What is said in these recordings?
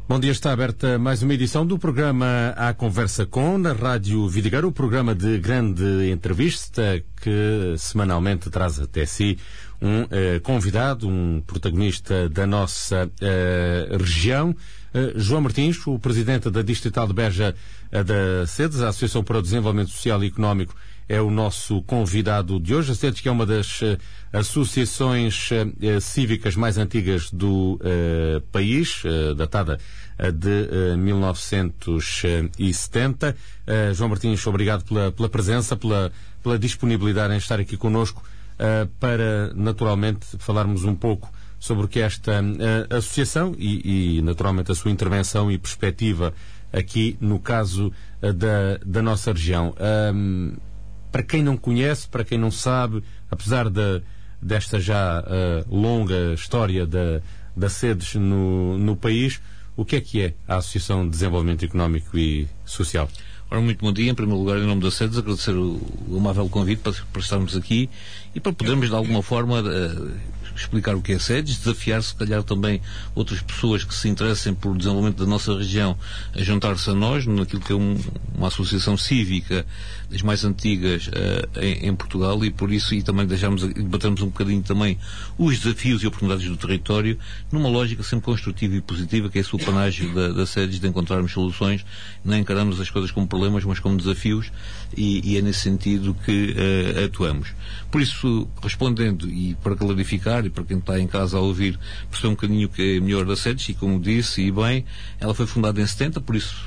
Bom dia, está aberta mais uma edição do programa A Conversa Com, na Rádio Vidigueira, o programa de grande entrevista que semanalmente traz até si um convidado, um protagonista da nossa região. João Martins, o presidente da Distrital de Beja da SEDES, a Associação para o Desenvolvimento Social e Económico, é o nosso convidado de hoje. A SEDES, que é uma das associações cívicas mais antigas do país, datada de 1970. João Martins, obrigado pela presença, pela disponibilidade em estar aqui connosco, para naturalmente falarmos um pouco sobre o que é esta associação e naturalmente a sua intervenção e perspectiva aqui no caso da nossa região. Para quem não conhece, para quem não sabe, apesar desta já longa história da SEDES no país, o que é a Associação de Desenvolvimento Económico e Social? Ora, muito bom dia. Em primeiro lugar, em nome da SEDES, agradecer o amável convite para estarmos aqui e para podermos, de alguma forma, explicar o que é a SEDES, desafiar, se calhar, também outras pessoas que se interessem por desenvolvimento da nossa região a juntar-se a nós, naquilo que é uma associação cívica das mais antigas em Portugal, e por isso, e também debatermos um bocadinho também os desafios e oportunidades do território, numa lógica sempre construtiva e positiva, que é esse o panágio da SEDES, de encontrarmos soluções. Não encaramos as coisas como problemas, mas como desafios, e é nesse sentido que atuamos. Por isso, respondendo, e para clarificar, e para quem está em casa a ouvir, perceber um bocadinho o que é melhor da SEDES, e como disse, e bem, ela foi fundada em 70, por isso,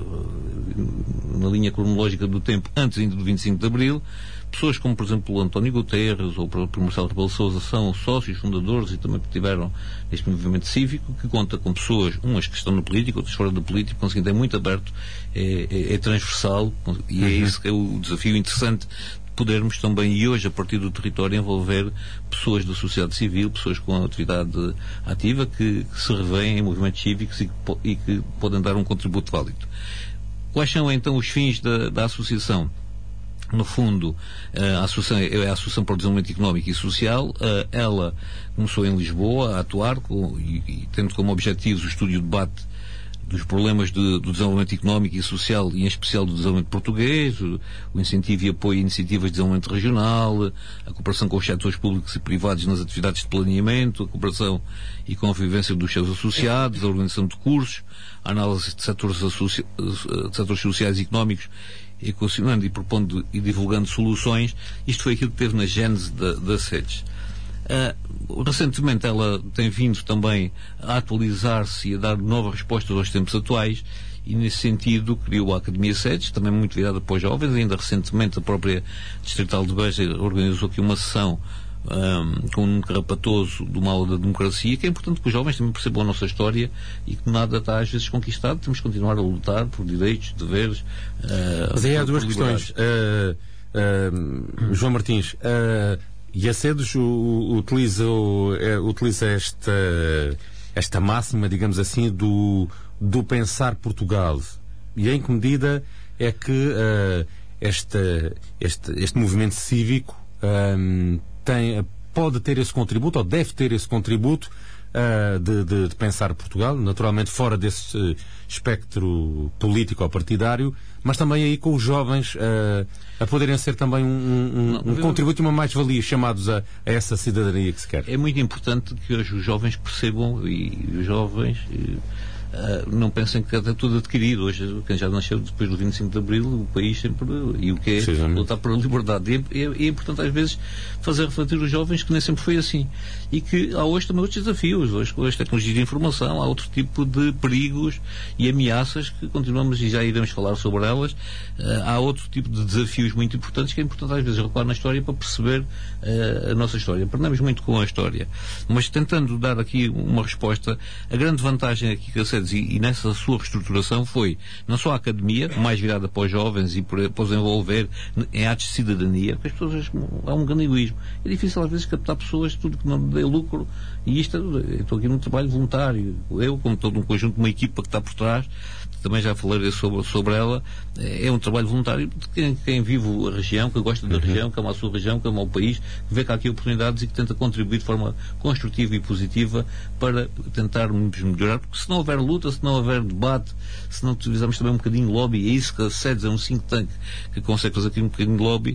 na linha cronológica do tempo, antes ainda do 25 de Abril, pessoas como, por exemplo, o António Guterres ou o próprio Marcelo Rebelo de Sousa são sócios, fundadores, e também tiveram este movimento cívico, que conta com pessoas, umas que estão na política, outras fora da política, conseguindo, é muito aberto, é transversal, e é isso que é o desafio interessante, podermos também, e hoje, a partir do território, envolver pessoas da sociedade civil, pessoas com atividade ativa, que se revêem em movimentos cívicos e que podem dar um contributo válido. Quais são, então, os fins da associação? No fundo, a Associação é a Associação para o Desenvolvimento Económico e Social. Ela começou em Lisboa a atuar, tendo como objetivos o estudo e o debate dos problemas do desenvolvimento económico e social, e em especial do desenvolvimento português, o incentivo e apoio a iniciativas de desenvolvimento regional, a cooperação com os setores públicos e privados nas atividades de planeamento, a cooperação e convivência dos seus associados, a organização de cursos, a análise de setores sociais e económicos, equacionando e propondo e divulgando soluções. Isto foi aquilo que teve na gênese da SEDES. Recentemente ela tem vindo também a atualizar-se e a dar novas respostas aos tempos atuais, e nesse sentido criou a Academia SEDES, também muito virada para os jovens. Ainda recentemente a própria Distrital de Beja organizou aqui uma sessão com um carrapatoso de uma aula da democracia, que é importante que os jovens também percebam a nossa história e que nada está às vezes conquistado. Temos que continuar a lutar por direitos, deveres. Mas aí há duas questões, João Martins. E a SEDES utiliza esta máxima, digamos assim, do pensar Portugal. E em que medida é que este movimento cívico pode ter esse contributo, ou deve ter esse contributo, de pensar Portugal, naturalmente fora desse espectro político ou partidário, mas também aí com os jovens a poderem ser também um contributo e uma mais-valia, chamados a essa cidadania que se quer. É muito importante que hoje os jovens percebam, e os jovens não pensem que é tudo adquirido. Hoje, quem já nasceu depois do 25 de Abril, o país sempre, e o que é lutar pela liberdade. É importante às vezes fazer refletir os jovens que nem sempre foi assim, e que há hoje também outros desafios. Hoje, com as tecnologias de informação, há outro tipo de perigos e ameaças que continuamos, e já iremos falar sobre elas. Há outro tipo de desafios muito importantes, que é importante às vezes recuar na história para perceber a nossa história. Aprendemos muito com a história, mas tentando dar aqui uma resposta. A grande vantagem aqui que a SEDES, e nessa sua reestruturação, foi não só a academia, mais virada para os jovens e para os envolver em atos de cidadania, porque as pessoas, há um grande egoísmo. É difícil às vezes captar pessoas, tudo que não dê lucro E isto, eu estou aqui num trabalho voluntário. Eu, como todo um conjunto, uma equipa que está por trás, também já falarei sobre ela, é um trabalho voluntário de quem vive a região, que gosta da região, que ama a sua região, que ama o país, que vê que há aqui oportunidades e que tenta contribuir de forma construtiva e positiva para tentarmos melhorar, porque se não houver luta, se não houver debate, se não utilizarmos também um bocadinho de lobby, é isso que a SEDES é um think tank que consegue fazer aqui um bocadinho de lobby,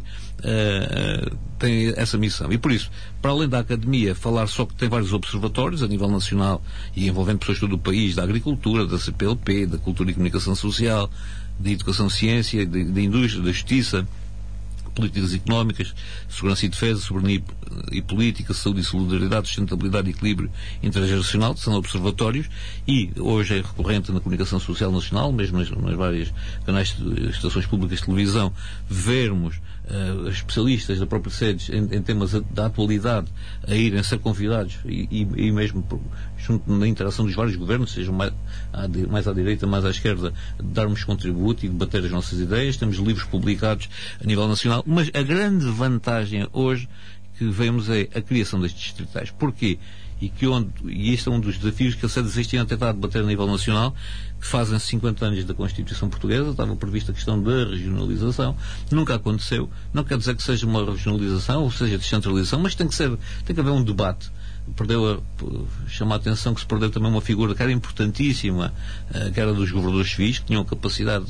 tem essa missão. E por isso, para além da academia, falar só que tem vários observatórios a nível nacional e envolvendo pessoas de todo o país, da agricultura, da CPLP, da cultura e comunicação social, da educação, ciência, da indústria, da justiça, políticas económicas, segurança e defesa, soberania e política, saúde e solidariedade, sustentabilidade e equilíbrio intergeracional, são observatórios, e hoje é recorrente na comunicação social nacional, mesmo nas várias canais de estações públicas de televisão, vermos especialistas da própria SEDES em temas da atualidade a irem ser convidados e mesmo junto na interação dos vários governos, sejam mais à direita, mais à esquerda, darmos contributo e debater as nossas ideias. Temos livros publicados a nível nacional, mas a grande vantagem hoje que vemos é a criação das distritais. Porquê? E este é um dos desafios que a SEDES este ano tentado debater a nível nacional, que fazem 50 anos da Constituição Portuguesa. Estava prevista a questão da regionalização, nunca aconteceu. Não quer dizer que seja uma regionalização ou seja descentralização, mas tem que haver um debate. Chama a atenção que se perdeu também uma figura que era importantíssima, que era dos governadores civis, que tinham capacidade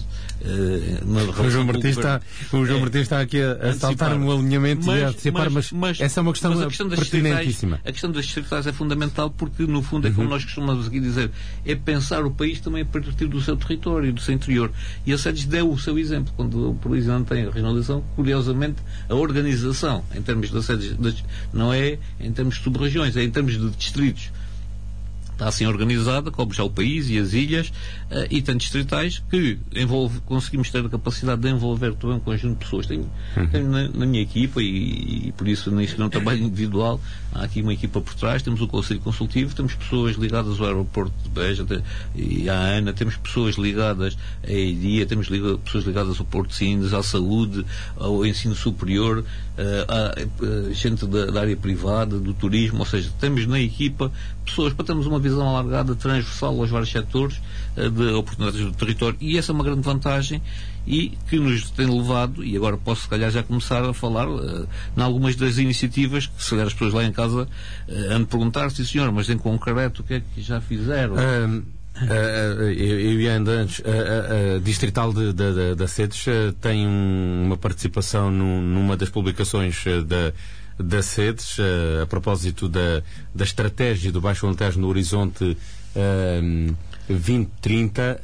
o João Martins está aqui a saltar um alinhamento de antecipar, mas essa é uma questão pertinentíssima. A questão das distritais é fundamental porque, no fundo, é como nós costumamos aqui dizer, é pensar o país também a partir do seu território, do seu interior. E a SEDES deu o seu exemplo. Quando o país não tem a regionalização, curiosamente, a organização, em termos da SEDES, não é em termos de sub-regiões, é em termos de distritos. Está assim organizada, cobre já o país e as ilhas, e tem distritais que conseguimos ter a capacidade de envolver todo um conjunto de pessoas. Tenho na minha equipa, e por isso nisto não é um trabalho individual, há aqui uma equipa por trás, temos um conselho consultivo, temos pessoas ligadas ao aeroporto de Beja e à ANA, temos pessoas ligadas à EIDIA, temos pessoas ligadas ao Porto de Sines, à saúde, ao ensino superior, à gente da área privada, do turismo, ou seja, temos na equipa pessoas para termos uma visão alargada, transversal aos vários setores de oportunidades do território, e essa é uma grande vantagem e que nos tem levado, e agora posso se calhar já começar a falar em algumas das iniciativas que se calhar as pessoas lá em casa han de perguntar, sim senhor, mas em concreto o que é que já fizeram? Eu ia ainda antes, a Distrital da SEDES tem uma participação numa das publicações da SEDES, a propósito da estratégia do Baixo Alentejo no horizonte 2030.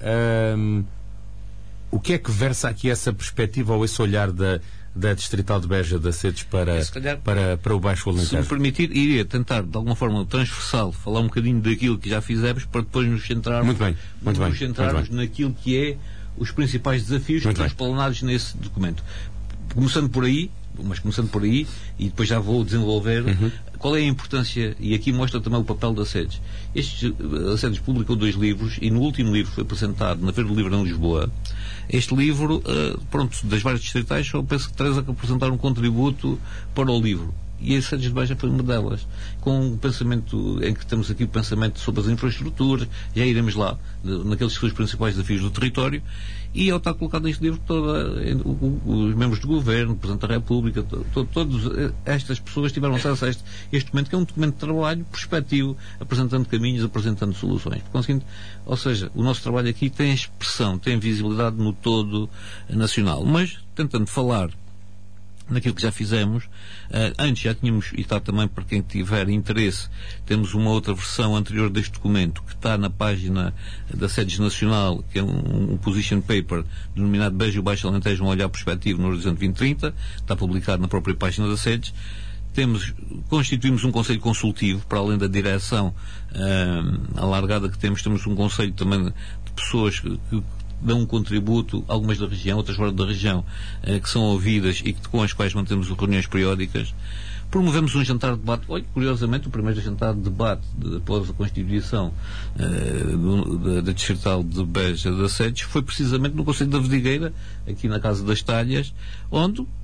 O que é que versa aqui essa perspectiva ou esse olhar da Distrital de Beja, da SEDES, para o Baixo Alentejo? Se me permitir, iria tentar, de alguma forma transversal, falar um bocadinho daquilo que já fizemos, para depois nos centrarmos, naquilo que é os principais desafios que estão explanados nesse documento. Começando por aí, e depois já vou desenvolver qual é a importância, e aqui mostra também o papel da SEDES. A SEDES publicou 2 livros, e no último livro foi apresentado na Feira do Livro em Lisboa. Este livro, das várias distritais, só penso que 3 que apresentaram um contributo para o livro. E a SEDES de Beja foi uma delas, com um pensamento em que temos aqui o pensamento sobre as infraestruturas, já iremos lá, naqueles que são os principais desafios do território, e ao estar colocado neste livro os membros do Governo, o Presidente da República, todas estas pessoas tiveram acesso a este documento, que é um documento de trabalho prospectivo, apresentando caminhos, apresentando soluções. Conseguindo, ou seja, o nosso trabalho aqui tem expressão, tem visibilidade no todo nacional, mas tentando falar naquilo que já fizemos. Antes já tínhamos, e está também para quem tiver interesse, temos uma outra versão anterior deste documento que está na página da SEDES Nacional, que é um position paper denominado Beja e o Baixo Alentejo, um olhar perspectivo no Horizonte 2030, está publicado na própria página da SEDES. Constituímos um conselho consultivo, para além da direção alargada que temos um conselho também de pessoas que dão um contributo, algumas da região, outras fora da região, que são ouvidas e com as quais mantemos reuniões periódicas. Promovemos um jantar de debate. Olha, curiosamente, o primeiro jantar de debate após a constituição da Distrital de Beja da SEDES foi precisamente no Conselho da Vidigueira, aqui na Casa das Talhas, onde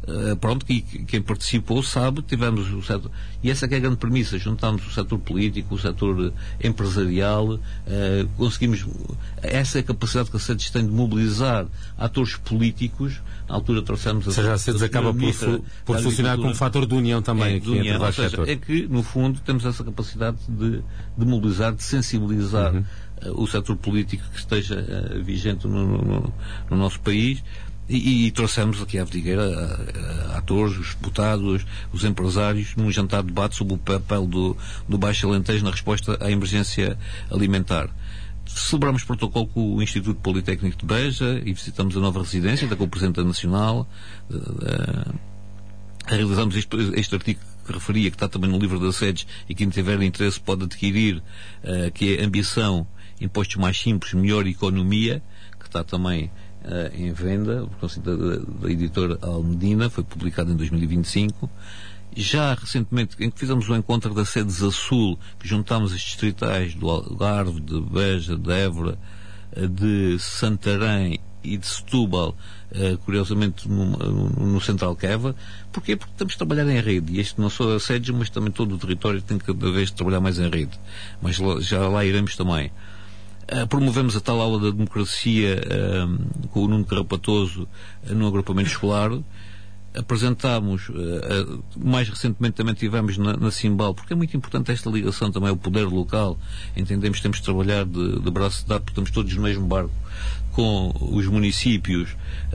pronto, que quem participou sabe, tivemos o setor, e essa é que é a grande premissa, juntámos o setor político, o setor empresarial, conseguimos, essa é a capacidade que a SEDES tem de mobilizar atores políticos. Na altura trouxemos ou seja, a SEDES acaba por funcionar como um fator de união também aqui entre vários setores. É que, no fundo, temos essa capacidade de mobilizar, de sensibilizar o setor político que esteja vigente no nosso país. E trouxemos aqui à Vidigueira atores, os deputados, os empresários, num jantar de debate sobre o papel do Baixo Alentejo na resposta à emergência alimentar. Celebramos protocolo com o Instituto Politécnico de Beja e visitamos a nova residência com o Presidente Nacional. Realizamos este artigo que referia, que está também no livro da SEDES, e quem tiver interesse pode adquirir, que é Ambição, Impostos Mais Simples, Melhor Economia, que está também em venda, por conselho da editora Almedina, foi publicado em 2025. Já recentemente, em que fizemos um encontro da SEDES a Sul, que juntámos os distritais do Algarve, de Beja, de Évora, de Santarém e de Setúbal, curiosamente no Central Queva. Porquê? Porque temos de trabalhar em rede, e este não só a SEDES, mas também todo o território tem cada vez de trabalhar mais em rede, mas já lá iremos também. Promovemos a tal aula da democracia com o Nuno Carrapatoso no agrupamento escolar. Apresentámos, mais recentemente também tivemos na Simbal, porque é muito importante esta ligação também ao poder local. Entendemos que temos de trabalhar de braço dado, porque estamos todos no mesmo barco, com os municípios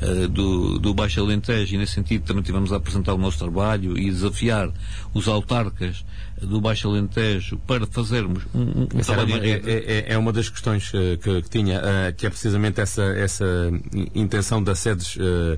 do Baixo Alentejo, e nesse sentido também tivemos a apresentar o nosso trabalho e desafiar os autarcas do Baixo Alentejo para fazermos um trabalho. É uma das questões que tinha, que é precisamente essa intenção da SEDES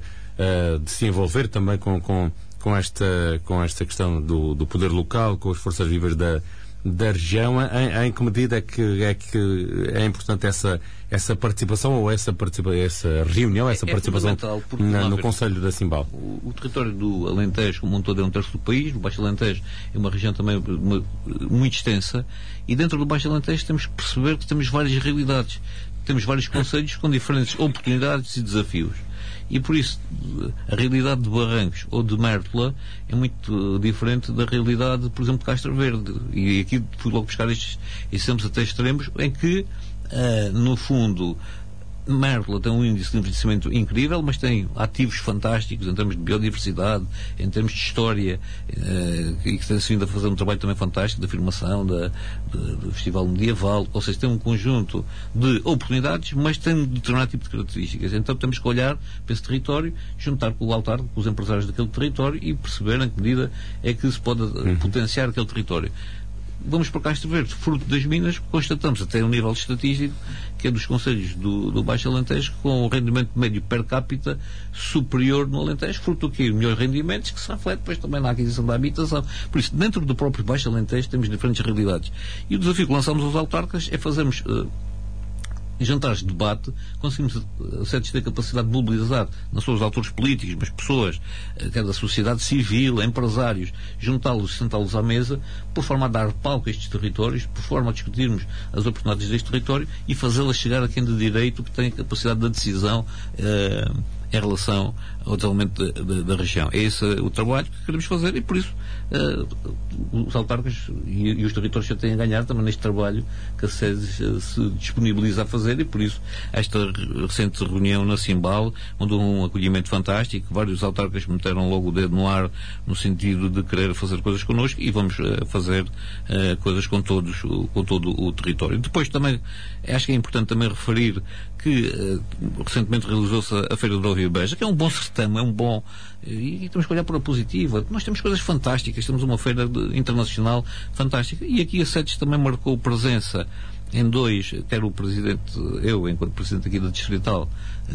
de se envolver também com esta questão do poder local, com as forças vivas da região. Em que medida é que é importante essa participação, ou essa reunião, essa participação no Conselho da Simbal? O território do Alentejo, como um todo, é um terço do país. O Baixo Alentejo é uma região também muito extensa, e dentro do Baixo Alentejo temos que perceber que temos várias realidades, temos vários concelhos com diferentes oportunidades e desafios. E por isso a realidade de Barrancos ou de Mértola é muito diferente da realidade, por exemplo, de Castro Verde. E aqui fui logo buscar estes exemplos até extremos, em que no fundo Mértola tem um índice de envelhecimento incrível, mas tem ativos fantásticos em termos de biodiversidade, em termos de história, e que tem-se vindo a fazer um trabalho também fantástico de afirmação do Festival Medieval. Ou seja, tem um conjunto de oportunidades, mas tem um determinado tipo de características. Então temos que olhar para esse território, juntar com o autarca, com os empresários daquele território, e perceber em que medida é que se pode potenciar aquele território. Vamos para Castro Verde, fruto das minas, constatamos até um nível estatístico que é dos concelhos do Baixo Alentejo, com o rendimento médio per capita superior no Alentejo, fruto do quê? Melhores rendimentos, que se reflete depois também na aquisição da habitação. Por isso, dentro do próprio Baixo Alentejo temos diferentes realidades. E o desafio que lançamos aos autarcas é fazermos jantares de debate, conseguimos a SEDES ter capacidade de mobilizar não só os autores políticos, mas pessoas que é da sociedade civil, empresários, juntá-los, sentá-los à mesa, por forma a dar palco a estes territórios, por forma a discutirmos as oportunidades deste território e fazê-las chegar a quem de direito, que tem capacidade de decisão em relação ao desenvolvimento da região. É esse o trabalho que queremos fazer, e por isso os autarcas e os territórios já têm a ganhar também neste trabalho que a SEDES se disponibiliza a fazer, e por isso esta recente reunião na Simbal, onde um acolhimento fantástico, vários autarcas meteram logo o dedo no ar no sentido de querer fazer coisas connosco, e vamos fazer coisas com todo o território. Depois também acho que é importante também referir que recentemente realizou-se a Feira de Óvio Beja, que é um bom certame, é um bom, e temos que olhar para a positiva. Nós temos coisas fantásticas, temos uma feira internacional fantástica, e aqui a SEDES também marcou presença em dois, quer o Presidente, eu enquanto Presidente aqui da Distrital,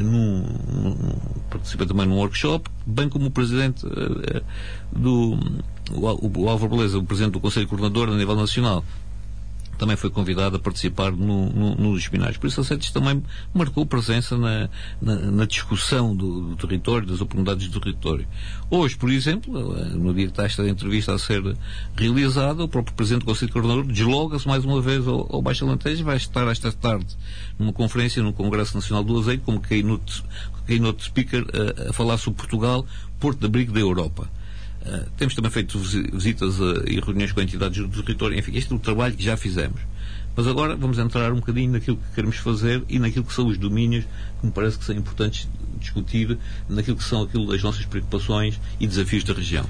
participei também num workshop, bem como o Presidente o Álvaro Beleza, o Presidente do Conselho Coordenador a nível nacional, também foi convidado a participar nos seminários. Por isso a SEDES também marcou presença na discussão do território, das oportunidades do território. Hoje, por exemplo, no dia que está esta entrevista a ser realizada, o próprio Presidente do Conselho Coordenador desloca-se mais uma vez ao Baixo Alentejo e vai estar esta tarde numa conferência no Congresso Nacional do Azeite como keynote speaker a falar sobre Portugal, porto de abrigo da Europa. Temos também feito visitas e reuniões com entidades do território. Enfim, este é o trabalho que já fizemos. Mas agora vamos entrar um bocadinho naquilo que queremos fazer e naquilo que são os domínios que me parece que são importantes discutir, naquilo que são as nossas preocupações e desafios da região.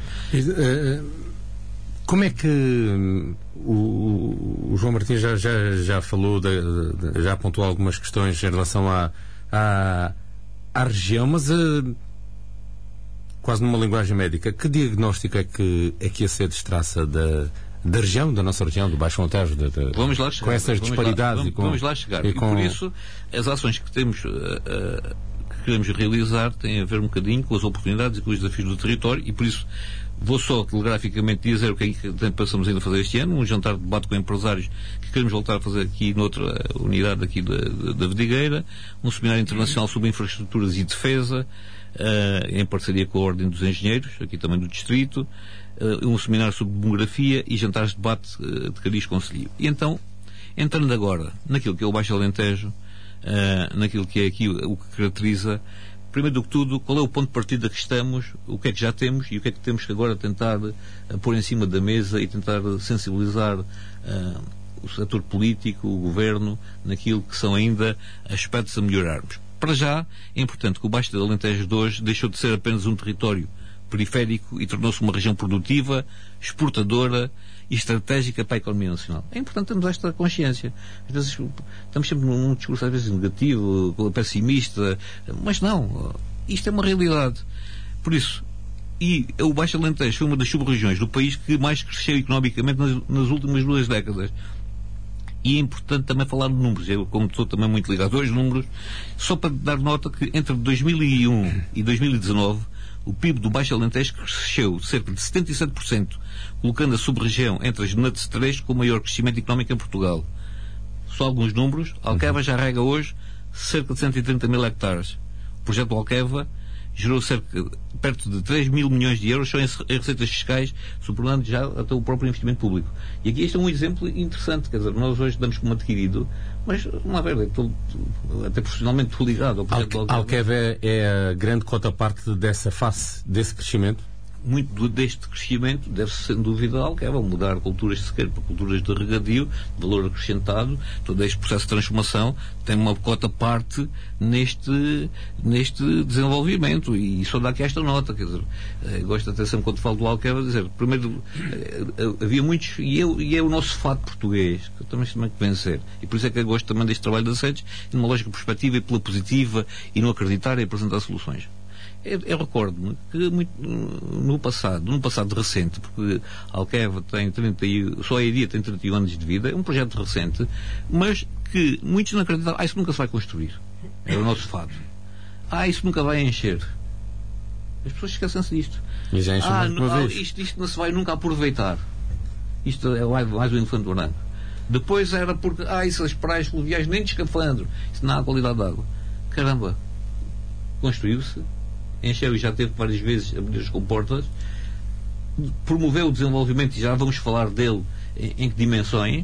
Como é que o João Martins já falou, já apontou algumas questões em relação à região, mas quase numa linguagem médica, que diagnóstico é que a SEDES traça da região, da nossa região, do Baixo Alentejo, vamos lá chegar, com essas disparidades? Vamos lá chegar. E por isso, as ações que temos, que queremos realizar têm a ver um bocadinho com as oportunidades e com os desafios do território, e por isso vou só telegraficamente dizer o que é que pensamos ainda fazer este ano, um jantar de debate com empresários que queremos voltar a fazer aqui noutra unidade aqui da Vidigueira, um seminário internacional sobre infraestruturas e defesa, em parceria com a Ordem dos Engenheiros, aqui também do Distrito, um seminário sobre demografia e jantares de debate de cariz conselheiro. E então, entrando agora naquilo que é o Baixo Alentejo, naquilo que é aqui o que caracteriza, primeiro do que tudo, qual é o ponto de partida que estamos, o que é que já temos e o que é que temos que agora tentar pôr em cima da mesa e tentar sensibilizar o setor político, o governo, naquilo que são ainda aspectos a melhorarmos. Para já, é importante que o Baixo Alentejo de hoje deixou de ser apenas um território periférico e tornou-se uma região produtiva, exportadora e estratégica para a economia nacional. É importante termos esta consciência. Às vezes estamos sempre num discurso às vezes negativo, pessimista, mas não. Isto é uma realidade. Por isso, e o Baixo Alentejo foi uma das sub-regiões do país que mais cresceu economicamente nas últimas 2 décadas. E é importante também falar de números. Eu, como estou também muito ligado aos números, só para dar nota que entre 2001 e 2019 o PIB do Baixo Alentejo cresceu cerca de 77%, colocando a sub-região entre as NUTS 3 com o maior crescimento económico em Portugal. Só alguns números. Alqueva já rega hoje cerca de 130 mil hectares. O projeto Alqueva gerou perto de 3 mil milhões de euros só em receitas fiscais, superando já até o próprio investimento público. E aqui este é um exemplo interessante, quer dizer, nós hoje damos como adquirido, mas, uma verdade, até profissionalmente estou ligado ao projeto Alqueva. Alqueva é a grande cota parte dessa face, desse crescimento? Muito deste crescimento deve-se, sem dúvida, a Alqueva, mudar culturas de sequeiro para culturas de regadio, de valor acrescentado. Todo este processo de transformação tem uma cota parte neste desenvolvimento, e só dá aqui esta nota, quer dizer, gosto até sempre quando falo do Alqueva, dizer, primeiro, havia muitos, e é o nosse fado português, que também tem que vencer, e por isso é que eu gosto também deste trabalho da SEDES, numa lógica perspectiva e pela positiva, e não acreditar e apresentar soluções. Eu recordo-me que no passado recente, porque Alqueva tem só a Iria tem 31 anos de vida, é um projeto recente, mas que muitos não acreditaram, isso nunca se vai construir. É o nosso fado. Isso nunca vai encher. As pessoas esquecem-se disto. E já enche mais uma vez. Isto não se vai nunca aproveitar. Isto é mais o elefante branco. Depois era porque, essas praias fluviais nem de escafandro, isso não há qualidade de água. Caramba, construiu-se, encheu e já teve várias vezes abrir as comportas, promoveu o desenvolvimento, e já vamos falar dele em que dimensões.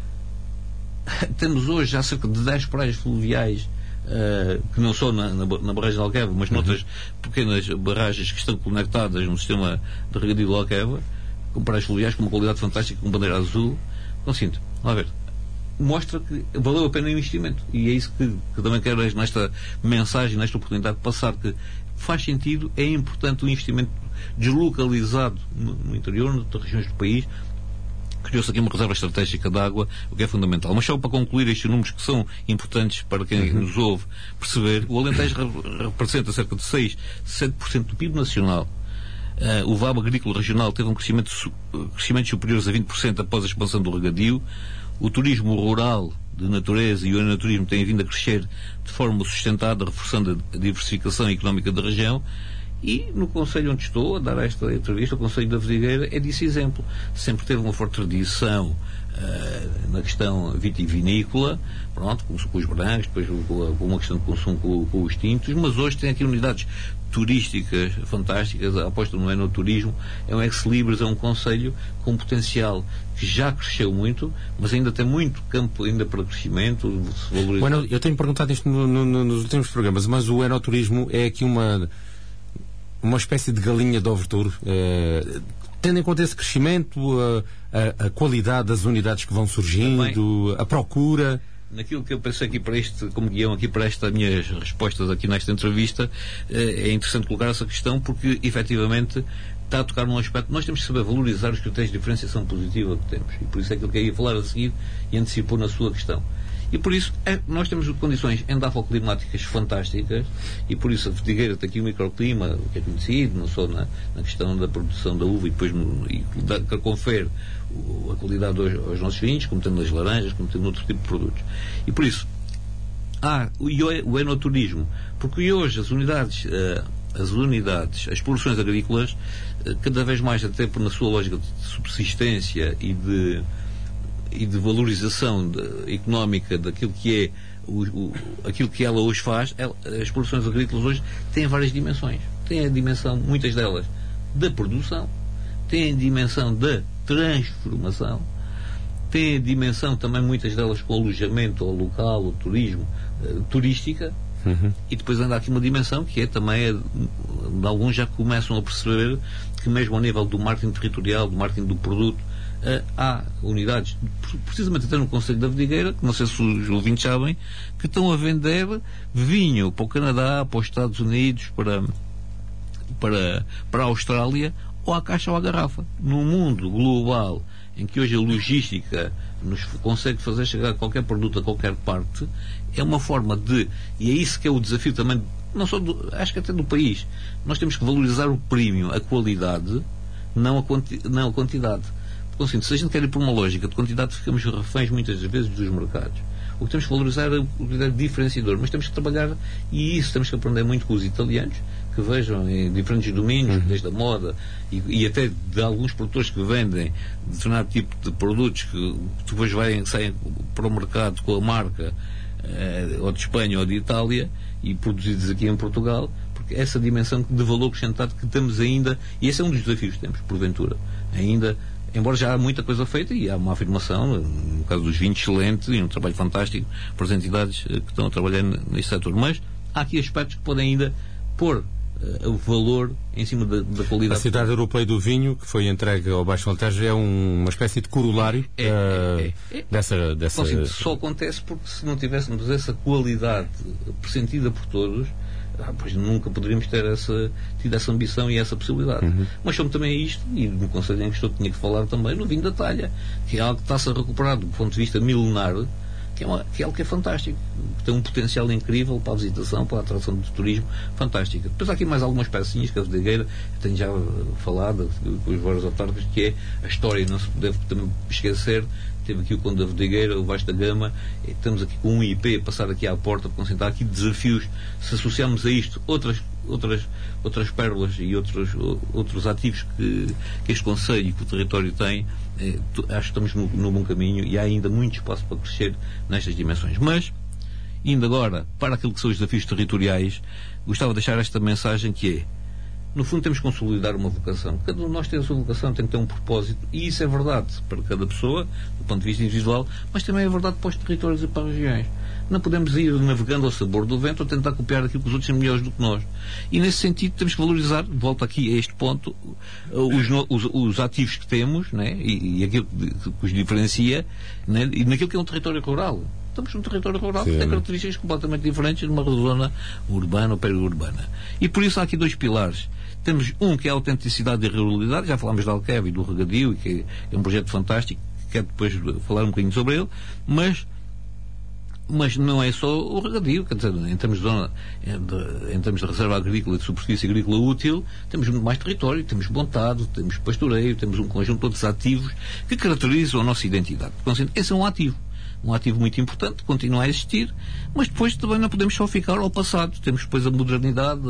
Temos hoje já cerca de 10 praias fluviais, que não só na barragem de Alqueva, mas noutras pequenas barragens que estão conectadas no sistema de regadio de Alqueva, com praias fluviais com uma qualidade fantástica, com bandeira azul. Então, sinto, a ver, mostra que valeu a pena o investimento, e é isso que também quero nesta mensagem, nesta oportunidade de passar, que faz sentido, é importante o investimento deslocalizado no interior, noutras regiões do país. Criou-se aqui uma reserva estratégica de água, o que é fundamental. Mas só para concluir estes números que são importantes para quem nos ouve perceber, o Alentejo representa cerca de 7% do PIB nacional. O VAB agrícola regional teve um crescimento superiores a 20% após a expansão do regadio. O turismo rural de natureza e o enoturismo têm vindo a crescer de forma sustentada, reforçando a diversificação económica da região. E no Conselho onde estou a dar esta entrevista, o Conselho da Vidigueira, é disso exemplo. Sempre teve uma forte tradição na questão vitivinícola, pronto, com os brancos, depois com uma questão de consumo com os tintos, mas hoje tem aqui unidades turísticas fantásticas. A aposta no enoturismo é um ex-libris, é um concelho com potencial que já cresceu muito, mas ainda tem muito campo ainda para crescimento, se valorizar. Bueno, eu tenho perguntado isto nos últimos programas, mas o enoturismo é aqui uma espécie de galinha de overture, tendo em conta esse crescimento, a qualidade das unidades que vão surgindo, também, a procura. Naquilo que eu pensei aqui para este, como guião aqui para estas minhas respostas aqui nesta entrevista, é interessante colocar essa questão, porque efetivamente está a tocar num aspecto. Nós temos que saber valorizar os critérios de diferenciação positiva que temos, e por isso é aquilo que eu ia falar a seguir e antecipou na sua questão. E por isso nós temos condições endafoclimáticas fantásticas, e por isso a Vidigueira tem aqui um microclima que é conhecido, não só na questão da produção da uva e depois que confere a qualidade aos nossos vinhos, como tendo nas laranjas, como tendo outro tipo de produtos. E por isso o enoturismo, porque hoje as unidades, as produções agrícolas, cada vez mais, até por na sua lógica de subsistência e de valorização económica daquilo que é aquilo que ela hoje faz, as produções agrícolas hoje têm várias dimensões. Tem a dimensão, muitas delas, da produção, tem a dimensão da transformação, tem a dimensão também, muitas delas, com alojamento ao local, o turismo, turística. E depois anda aqui uma dimensão que é também, alguns já começam a perceber que mesmo ao nível do marketing territorial, do marketing do produto, há unidades, precisamente até no Concelho da Vidigueira, que não sei se os ouvintes sabem, que estão a vender vinho para o Canadá, para os Estados Unidos, para a Austrália, ou à caixa ou à garrafa. Num mundo global em que hoje a logística nos consegue fazer chegar qualquer produto a qualquer parte, é uma forma de, e é isso que é o desafio também, não só acho que até do país, nós temos que valorizar o premium, a qualidade, não a quantidade. Porque, assim, se a gente quer ir por uma lógica de quantidade, ficamos reféns muitas das vezes dos mercados. O que temos que valorizar é o critério diferenciador, mas temos que trabalhar, e isso temos que aprender muito com os italianos, que vejam em diferentes domínios, desde a moda e até de alguns produtores que vendem determinado tipo de produtos que depois saem para o mercado com a marca ou de Espanha ou de Itália e produzidos aqui em Portugal, porque essa dimensão de valor acrescentado que temos ainda, e esse é um dos desafios que temos, porventura, ainda, embora já há muita coisa feita e há uma afirmação, no caso dos vinhos, excelente e um trabalho fantástico para as entidades que estão a trabalhar neste setor, mas há aqui aspectos que podem ainda pôr o valor em cima da qualidade. A Cidade Europeia do Vinho, que foi entregue ao Baixo Alentejo, é uma espécie de corolário dessa... Então, só acontece porque se não tivéssemos essa qualidade pressentida por todos, pois nunca poderíamos ter tido essa ambição e essa possibilidade. Mas como também é isto, e no Conselho em que estou tinha que falar também no vinho da talha, que é algo que está-se a recuperar do ponto de vista milenar, que é algo que é fantástico, que tem um potencial incrível para a visitação, para a atração do turismo, fantástica. Depois há aqui mais algumas pecinhas que a Vidigueira, tenho já falado com os vários autarcas, que é a história, não se deve também esquecer. Teve aqui o Conde da Vidigueira, o Vasta Gama, estamos aqui com um IP a passar aqui à porta para concentrar aqui desafios. Se associarmos a isto outras pérolas e outros ativos que este Conselho e que o território tem, acho que estamos no bom caminho e há ainda muito espaço para crescer nestas dimensões. Mas, indo agora para aquilo que são os desafios territoriais, gostava de deixar esta mensagem que é: no fundo temos que consolidar uma vocação. Cada um de nós tem a sua vocação, tem que ter um propósito, e isso é verdade para cada pessoa, do ponto de vista individual, mas também é verdade para os territórios e para as regiões. Não podemos ir navegando ao sabor do vento ou tentar copiar aquilo que os outros são melhores do que nós. E nesse sentido temos que valorizar, volto aqui a este ponto, os ativos que temos, né? e aquilo que os diferencia, né? E naquilo que é um território rural. Estamos num território rural que tem características completamente diferentes de uma zona urbana ou periurbana. E por isso há aqui dois pilares. Temos um que é a autenticidade e a ruralidade, já falámos da Alqueva e do regadio, e que é um projeto fantástico, quero depois falar um bocadinho sobre ele, mas não é só o regadio, quer dizer, em termos de reserva agrícola e de superfície agrícola útil, temos muito mais território, temos montado, temos pastoreio, temos um conjunto de outros ativos que caracterizam a nossa identidade. Esse é um ativo. um ativo muito importante, continua a existir, mas depois também não podemos só ficar ao passado. Temos depois a modernidade,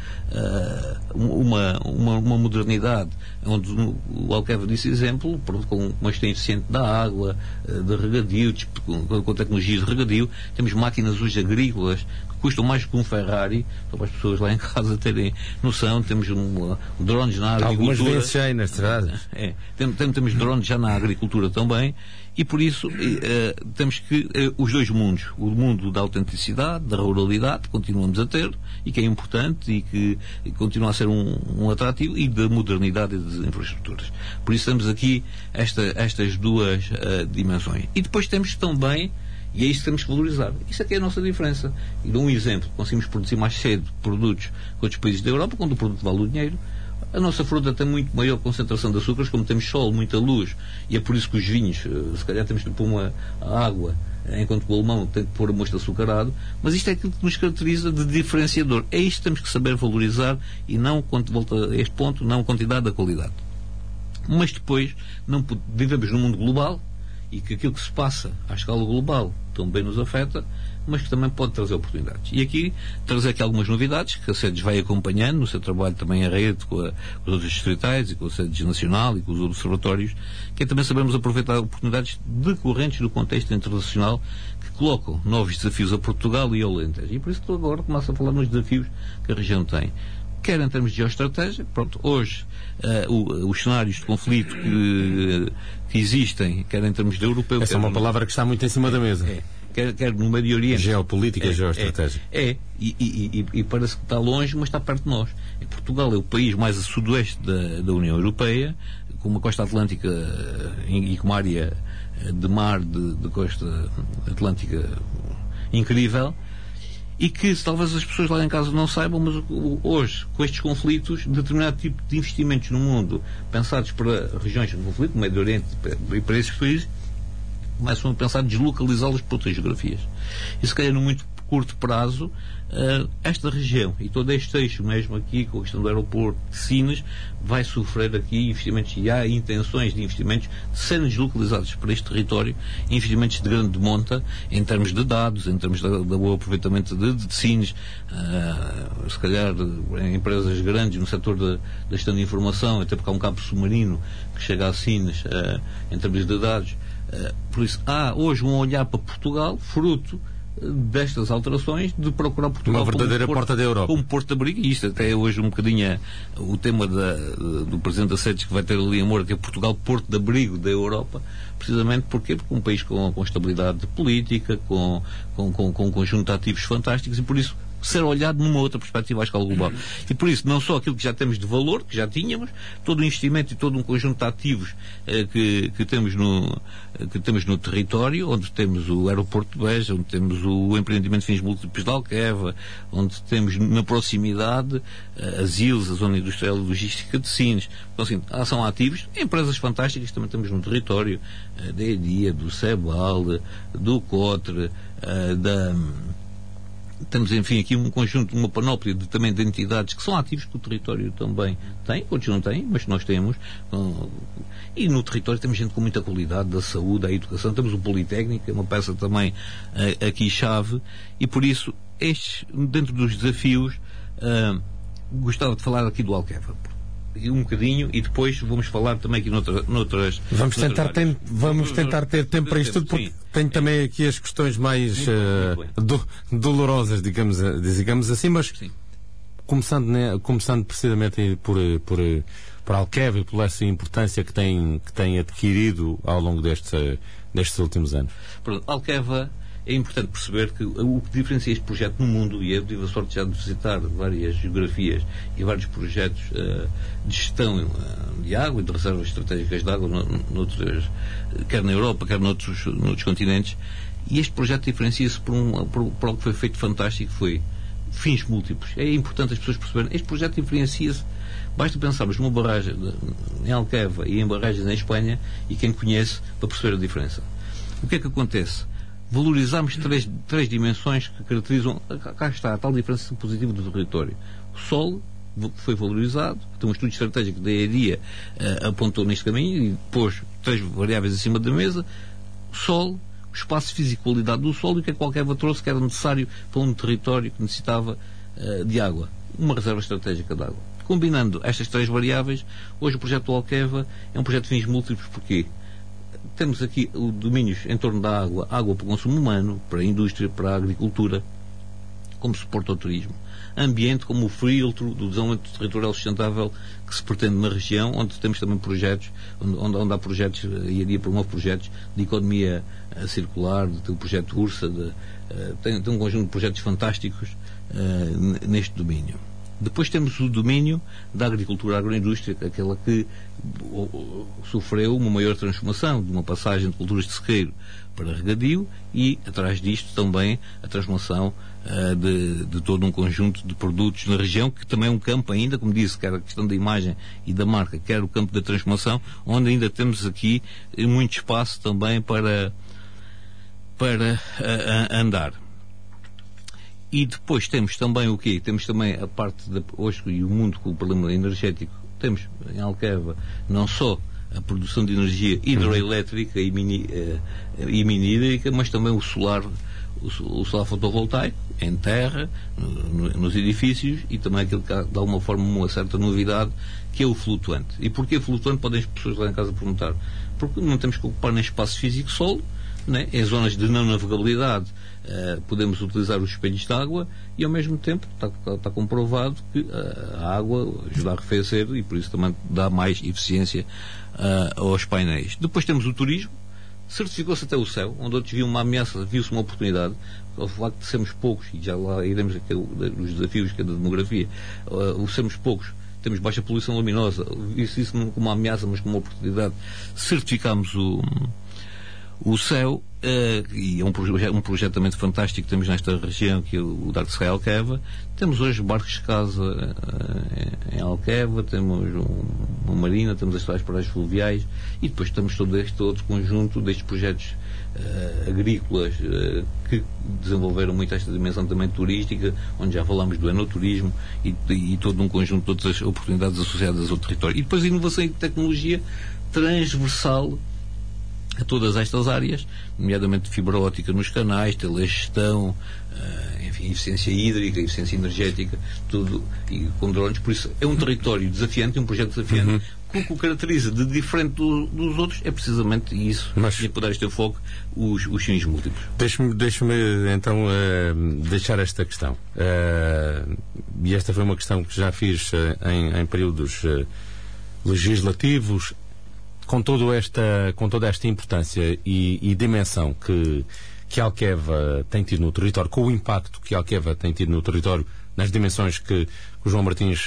uma modernidade onde o Alqueva disse exemplo, com uma gestão eficiente da água, de regadio, com tecnologia de regadio. Temos máquinas hoje agrícolas que custam mais que um Ferrari, só para as pessoas lá em casa terem noção. Temos drones na agricultura. Algumas vezes já nas estradas. Temos drones já na agricultura também. E por isso temos que os dois mundos, o mundo da autenticidade, da ruralidade, continuamos a ter, e que é importante e que continua a ser um atrativo, e da modernidade e das infraestruturas. Por isso temos aqui estas duas dimensões. E depois temos também, e é isso que temos que valorizar, isso aqui é a nossa diferença. E dou um exemplo: conseguimos produzir mais cedo produtos que outros países da Europa, quando o produto vale o dinheiro. A nossa fruta tem muito maior concentração de açúcares, como temos sol, muita luz, e é por isso que os vinhos, se calhar temos de pôr uma água, enquanto o alemão tem de pôr a mosto açucarado, mas isto é aquilo que nos caracteriza de diferenciador. É isto que temos que saber valorizar, e não, quando volta a este ponto, não a quantidade da qualidade. Mas depois, vivemos num mundo global, e que aquilo que se passa à escala global também nos afeta, mas que também pode trazer oportunidades. E aqui trazer aqui algumas novidades que a SEDES vai acompanhando no seu trabalho também em rede com os outros distritais e com a SEDES nacional e com os observatórios, que é também sabermos aproveitar oportunidades decorrentes do contexto internacional, que colocam novos desafios a Portugal e ao Alentejo. E por isso agora começo a falar nos desafios que a região tem. Quer em termos de geoestratégia, pronto, hoje os cenários de conflito que existem, quer em termos de europeu... Essa é uma palavra que está muito em cima da mesa. Quer no Médio Oriente. Geopolítica, geoestratégia. E parece que está longe, mas está perto de nós. E Portugal é o país mais a sudoeste da União Europeia, com uma costa atlântica e com uma área de mar de costa atlântica incrível, e que talvez as pessoas lá em casa não saibam, mas hoje, com estes conflitos, determinado tipo de investimentos no mundo, pensados para regiões de conflito, no Médio Oriente e para esses países, começam a pensar em deslocalizá-los para outras geografias. E se calhar, no muito curto prazo, esta região e todo este eixo mesmo aqui, com a questão do aeroporto de Sines, vai sofrer aqui investimentos, e há intenções de investimentos de serem deslocalizados para este território, investimentos de grande monta, em termos de dados, em termos do bom aproveitamento de Sines, se calhar em empresas grandes no setor da gestão de informação, até porque há um cabo submarino que chega a Sines, em termos de dados. Por isso, há hoje um olhar para Portugal, fruto destas alterações, de procurar Portugal uma verdadeira porta da Europa, como porto de abrigo. E isto até é hoje um bocadinho o tema do Presidente da SEDES, que vai ter ali em Moura, que é Portugal porto de abrigo da Europa, precisamente porque um país com estabilidade política, com um conjunto de ativos fantásticos, e por isso ser olhado numa outra perspectiva à escala global. E por isso, não só aquilo que já temos de valor, que já tínhamos, todo o investimento e todo um conjunto de ativos que temos no território, onde temos o aeroporto de Beja, onde temos o empreendimento de fins múltiplos de Alqueva, onde temos na proximidade as ILS, a Zona Industrial e Logística de Sines. Então, assim, são ativos, empresas fantásticas também temos no território, da EDIA, do CEBAL, do COTRE, temos, enfim, aqui um conjunto, uma panóplia também de entidades que são ativos que o território também tem, outros não têm, mas nós temos. E no território temos gente com muita qualidade, da saúde, da educação. Temos o Politécnico, que é uma peça também aqui chave, e por isso, dentro dos desafios, gostava de falar aqui do Alqueva. Um bocadinho, e depois vamos falar também aqui noutras. Vamos tentar ter tempo para isto tudo, porque tenho também aqui as questões mais dolorosas, digamos assim, mas sim. Começando precisamente por Alqueva e por essa importância que tem adquirido ao longo destes últimos anos. Pronto, Alqueva, é importante perceber que o que diferencia este projeto no mundo, e eu tive a sorte já de visitar várias geografias e vários projetos de gestão de água e de reservas estratégicas de água, quer na Europa, quer noutros continentes, e este projeto diferencia-se por algo que foi feito fantástico, foi fins múltiplos. É importante as pessoas perceberem, este projeto diferencia-se. Basta pensarmos numa barragem em Alqueva e em barragens em Espanha, e quem conhece para perceber a diferença. O que é que acontece? Valorizamos três dimensões que caracterizam, cá está, a tal diferença positiva do território. O solo foi valorizado, então um estudo estratégico da EDIA apontou neste caminho e pôs três variáveis acima da mesa: solo, o espaço físico, a qualidade do solo e o que Alqueva trouxe, que era necessário para um território que necessitava de água, uma reserva estratégica de água. Combinando estas três variáveis, hoje o projeto do Alqueva é um projeto de fins múltiplos. Porquê? Temos aqui domínios em torno da água, água para o consumo humano, para a indústria, para a agricultura, como suporte ao turismo. Ambiente como o filtro do desenvolvimento territorial sustentável que se pretende na região, onde temos também projetos, onde há projetos, e a DIA promove projetos de economia circular, tem o projeto URSA, tem um conjunto de projetos fantásticos neste domínio. Depois temos o domínio da agricultura agroindústria, aquela que sofreu uma maior transformação, de uma passagem de culturas de sequeiro para regadio e, atrás disto, também a transformação de todo um conjunto de produtos na região, que também é um campo ainda, como disse, quer a questão da imagem e da marca, quer o campo da transformação, onde ainda temos aqui muito espaço também para andar. E depois temos também o quê? Temos também a parte hoje e o mundo com o problema energético. Temos em Alqueva não só a produção de energia hidroelétrica e mini-hídrica, mas também o solar fotovoltaico em terra, nos edifícios, e também aquilo que há, de alguma forma, uma certa novidade, que é o flutuante. E porquê flutuante? Podem as pessoas lá em casa perguntar. Porque não temos que ocupar nem espaço físico solo, né? Em zonas de não navegabilidade podemos utilizar os espelhos de água e, ao mesmo tempo, está comprovado que a água ajuda a arrefecer e por isso também dá mais eficiência aos painéis. Depois temos o turismo. Certificou-se até o céu, onde outros viam uma ameaça, viu-se uma oportunidade. Ao facto de sermos poucos, e já lá iremos aqui os desafios que é da demografia, sermos poucos, temos baixa poluição luminosa, viu-se isso como uma ameaça, mas como uma oportunidade, certificámos o céu, e é um projetamento fantástico que temos nesta região, que é o Dark Sky Alqueva. Temos hoje barcos de casa em Alqueva, temos uma marina, temos as tais praias fluviais, e depois temos todo este outro conjunto destes projetos agrícolas que desenvolveram muito esta dimensão também turística, onde já falámos do enoturismo e todo um conjunto de outras oportunidades associadas ao território. E depois a inovação e tecnologia transversal a todas estas áreas, nomeadamente fibra óptica nos canais, telegestão, enfim, eficiência hídrica, eficiência energética, tudo, e com drones. Por isso é um território desafiante, um projeto desafiante. O que o caracteriza de diferente dos outros é precisamente isso, e poder ter foco os fins múltiplos. Deixe-me então deixar esta questão, e esta foi uma questão que já fiz em períodos legislativos, com toda esta importância e dimensão que Alqueva tem tido no território, com o impacto que Alqueva tem tido no território, nas dimensões que o João Martins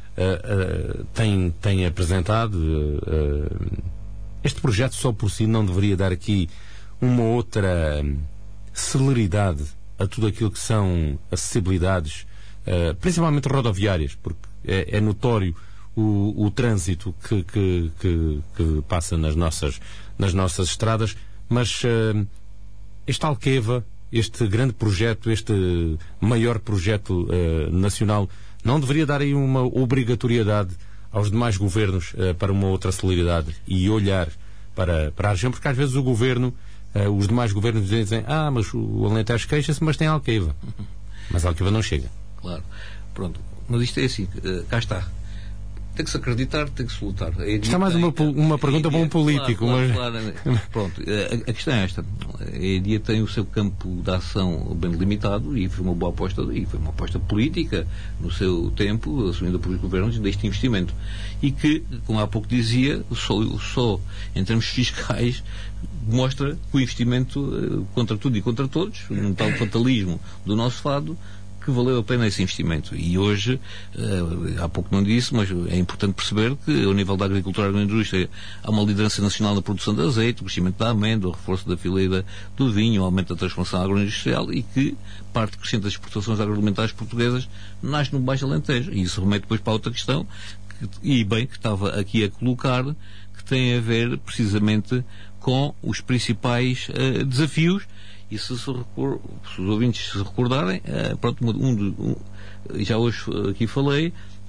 tem apresentado. Este projeto só por si não deveria dar aqui uma outra celeridade a tudo aquilo que são acessibilidades, principalmente rodoviárias, porque é notório o trânsito que passa nas nossas estradas, mas este Alqueva, este grande projeto, este maior projeto nacional, não deveria dar aí uma obrigatoriedade aos demais governos para uma outra celeridade e olhar para a região, porque às vezes o governo, os demais governos dizem, mas o Alentejo queixa-se, mas tem Alqueva. Mas Alqueva não chega. Claro. Pronto. Mas isto é assim, cá está. Tem que se acreditar, tem que se lutar. Está mais uma pergunta para um político. Claro. Pronto, a questão é esta. A EDIA tem o seu campo de ação bem limitado e foi uma boa aposta, e foi uma aposta política no seu tempo, assumida pelos governos, deste investimento. E que, como há pouco dizia, só em termos fiscais mostra que o investimento contra tudo e contra todos, um tal fatalismo do nosso fado, que valeu a pena esse investimento. E hoje, há pouco não disse, mas é importante perceber que, ao nível da agricultura e agroindústria, há uma liderança nacional na produção de azeite, o crescimento da amêndoa, o reforço da fileira do vinho, o aumento da transformação agroindustrial, e que parte crescente das exportações agroalimentares portuguesas nasce no Baixo Alentejo. E isso remete depois para outra questão, que estava aqui a colocar, que tem a ver precisamente com os principais desafios. E se os ouvintes se recordarem, já hoje aqui falei,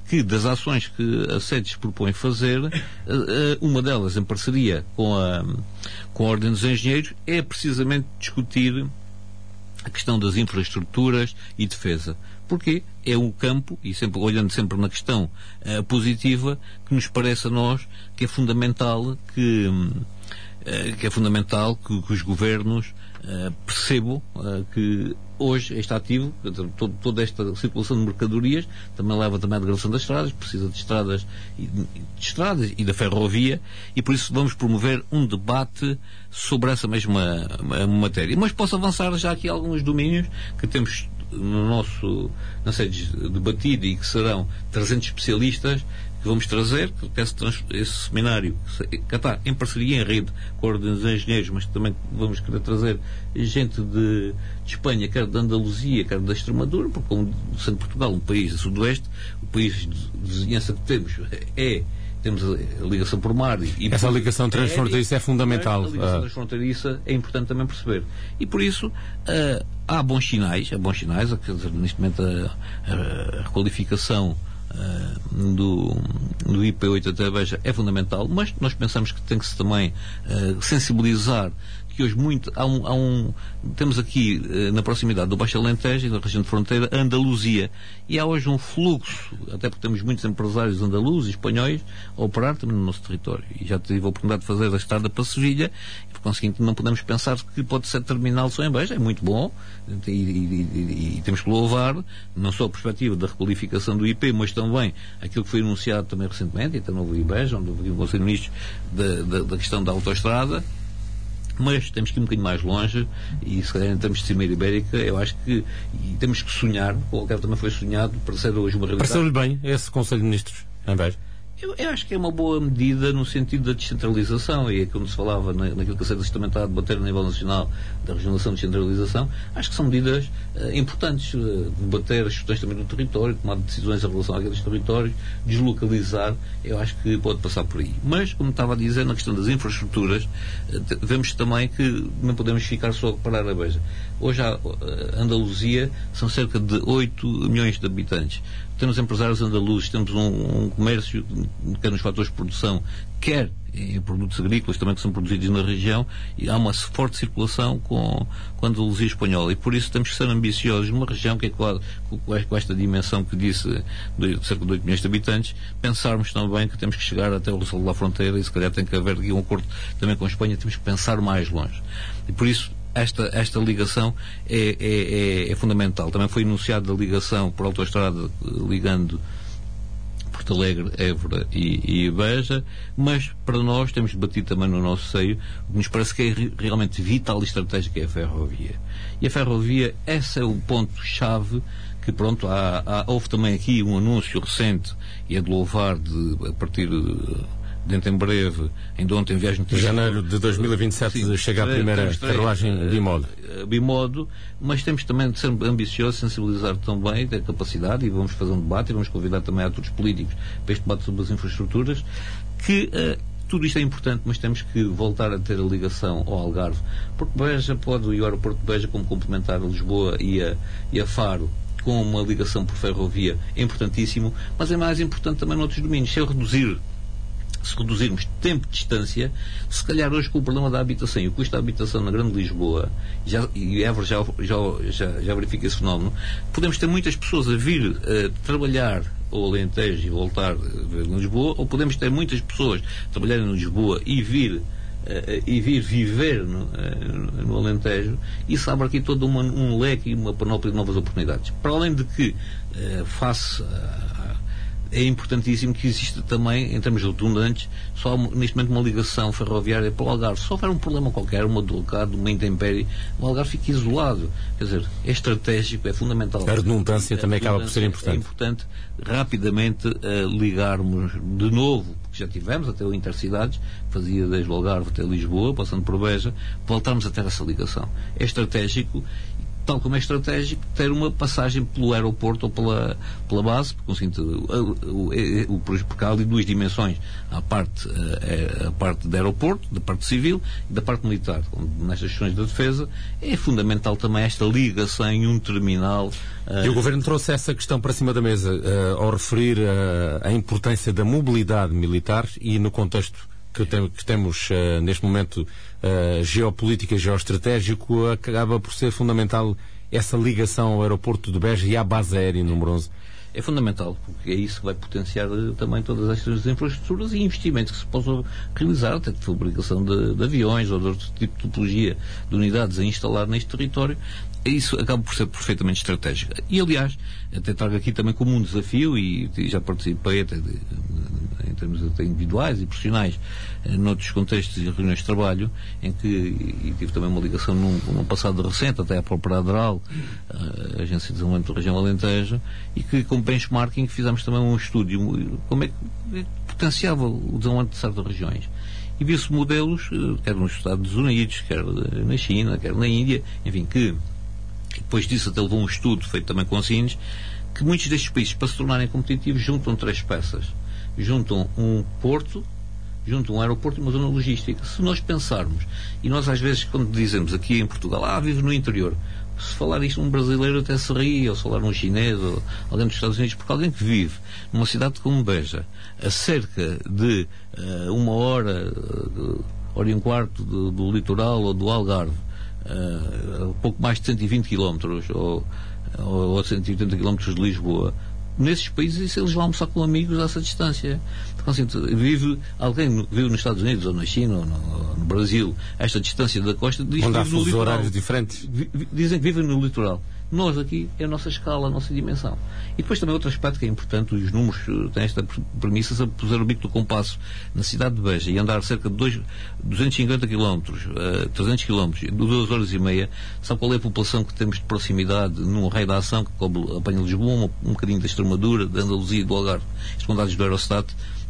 que das ações que a SEDES propõe fazer, uma delas em parceria com a Ordem dos Engenheiros é precisamente discutir a questão das infraestruturas e defesa. Porque é um campo, e sempre, olhando sempre na questão positiva, que nos parece a nós que é fundamental que os governos percebam que hoje este ativo, toda esta circulação de mercadorias, também leva também à degradação das estradas, precisa de estradas e da ferrovia, e por isso vamos promover um debate sobre essa mesma matéria. Mas posso avançar já aqui alguns domínios que temos na SEDES debatido, e que serão 300 especialistas que vamos trazer, que esse seminário que está em parceria, em rede com a Ordem dos Engenheiros, mas que também vamos querer trazer gente de Espanha, quer de Andaluzia, quer da Extremadura, porque como sendo Portugal um país do Sudoeste, o país de vizinhança que temos a ligação por mar e essa ligação transfronteiriça é fundamental. A ligação transfronteiriça é importante também perceber. E por isso há bons sinais, quer dizer, neste momento a requalificação do IP8 até a Beja é fundamental, mas nós pensamos que tem que se também sensibilizar que hoje temos aqui na proximidade do Baixo Alentejo, na região de fronteira, a Andaluzia, e há hoje um fluxo, até porque temos muitos empresários andaluzes e espanhóis a operar também no nosso território, e já tive a oportunidade de fazer a estrada para Sevilha, e por conseguinte não podemos pensar que pode ser terminal só em Beja. É muito bom, e temos que louvar não só a perspectiva da requalificação do IP, mas também aquilo que foi anunciado também recentemente, e também houve em Beja, onde houve o Conselho de Ministros da questão da autoestrada. Mas temos que ir um bocadinho mais longe, e se calhar em termos de Cimeira Ibérica, eu acho que temos que sonhar, ou que também foi sonhado, para ser hoje uma realidade. Pareceu-lhe bem esse Conselho de Ministros em Beja? Eu acho que é uma boa medida no sentido da descentralização, e é como se falava naquilo que a SEDES também está a debater a nível nacional, da regionalização e descentralização. Acho que são medidas importantes, debater as questões também do território, tomar decisões em relação àqueles territórios, deslocalizar. Eu acho que pode passar por aí. Mas, como estava a dizer, na questão das infraestruturas, vemos também que não podemos ficar só a parar a Beja. Hoje a Andaluzia são cerca de 8 milhões de habitantes. Temos empresários andaluzes, temos um comércio, quer nos fatores de produção, quer em produtos agrícolas também que são produzidos na região, e há uma forte circulação com a Andaluzia espanhola, e por isso temos que ser ambiciosos numa região que é com esta dimensão que disse, de cerca de 8 milhões de habitantes, pensarmos também que temos que chegar até o Rossel da Fronteira, e se calhar tem que haver aqui um acordo também com a Espanha, temos que pensar mais longe. E por isso esta ligação é fundamental. Também foi anunciada a ligação por autoestrada ligando Porto Alegre, Évora e Beja, mas para nós temos debatido também no nosso seio o que nos parece que é realmente vital e estratégico, é a ferrovia. E a ferrovia, esse é o ponto-chave que, pronto, houve também aqui um anúncio recente, e é de louvar, a partir dentro em breve, ainda ontem, viagem de janeiro de 2027, chega a primeira carruagem bimodo, mas temos também de ser ambiciosos, sensibilizar também da capacidade, e vamos fazer um debate, e vamos convidar também atores políticos para este debate sobre as infraestruturas, que tudo isto é importante, mas temos que voltar a ter a ligação ao Algarve, porque Beja e o aeroporto de Beja, como complementar a Lisboa e a Faro, com uma ligação por ferrovia, é importantíssimo, mas é mais importante também noutros domínios. Se reduzirmos tempo de distância, se calhar hoje com o problema da habitação e o custo da habitação na Grande Lisboa, e Évora já verifica esse fenómeno, podemos ter muitas pessoas a vir trabalhar ao Alentejo e voltar a Lisboa, ou podemos ter muitas pessoas a trabalharem em Lisboa e vir viver no Alentejo. Isso abre aqui todo um leque e uma panóplia de novas oportunidades. Para além de que, é importantíssimo que exista também, em termos redundantes, só neste momento uma ligação ferroviária para o Algarve. Se houver um problema qualquer, uma delicada, uma intempérie, o Algarve fica isolado. Quer dizer, é estratégico, é fundamental. A redundância também acaba por ser importante. É importante rapidamente ligarmos de novo, porque já tivemos até o Intercidades, fazia desde o Algarve até Lisboa, passando por Beja, voltarmos a ter essa ligação. É estratégico. tal como é estratégico ter uma passagem pelo aeroporto ou pela base, porque há ali duas dimensões, a parte do aeroporto, da parte civil e da parte militar, onde nestas questões da defesa é fundamental também esta ligação em um terminal. E o Governo trouxe essa questão para cima da mesa ao referir a importância da mobilidade militar e no contexto que temos neste momento geopolítico e geoestratégico, acaba por ser fundamental essa ligação ao aeroporto de Beja e à base aérea número 11. É fundamental, porque é isso que vai potenciar também todas estas infraestruturas e investimentos que se possam realizar, até de fabricação de aviões ou de outro tipo de topologia de unidades a instalar neste território. Isso acaba por ser perfeitamente estratégico. E, aliás, até trago aqui também como um desafio, e já participei até em termos até individuais e profissionais noutros contextos e reuniões de trabalho, em que e tive também uma ligação num passado recente, até à própria ADRAL, a Agência de Desenvolvimento da Região Alentejo, e que, como benchmarking, fizemos também um estudo como é que potenciava o desenvolvimento de certas regiões. E viu-se modelos, quer nos Estados Unidos, quer na China, quer na Índia, enfim, que depois disso até levou um estudo feito também com Sines, que muitos destes países, para se tornarem competitivos, juntam três peças. Juntam um porto, juntam um aeroporto e uma zona logística. Se nós pensarmos, e nós às vezes quando dizemos aqui em Portugal, vive no interior, se falar isto um brasileiro até se ri, ou se falar um chinês, ou alguém dos Estados Unidos, porque alguém que vive numa cidade como Beja, a cerca de 1 hora, hora e um quarto do litoral ou do Algarve, pouco mais de 120 km ou 180 km de Lisboa, nesses países eles vão almoçar com amigos a essa distância. Então, assim, alguém vive nos Estados Unidos ou na China ou no Brasil, esta distância da costa, diz onde que há vive no fusos litoral. horários diferentes. Dizem que vivem no litoral. Nós aqui é a nossa escala, a nossa dimensão. E depois também outro aspecto que é importante, os números têm esta premissa, se puser o bico do compasso na cidade de Beja e andar cerca de 250 km, 300 km, 2 horas e meia, sabe qual é a população que temos de proximidade num raio de ação que apanha Lisboa, um bocadinho da Extremadura, da Andaluzia e do Algarve? Isto com dados do Eurostat,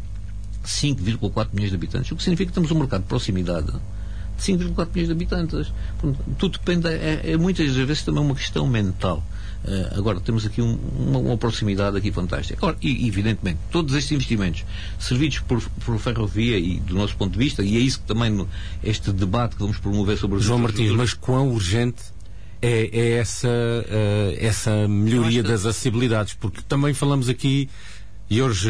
5,4 milhões de habitantes, o que significa que temos um mercado de proximidade de 5,4 milhões de habitantes. Tudo depende, muitas vezes também uma questão mental. Agora, temos aqui uma proximidade aqui fantástica. Agora, e evidentemente, todos estes investimentos servidos por ferrovia e do nosso ponto de vista, e é isso que também este debate que vamos promover sobre os João Martins, mas quão urgente é essa melhoria das acessibilidades? Porque também falamos aqui, e hoje,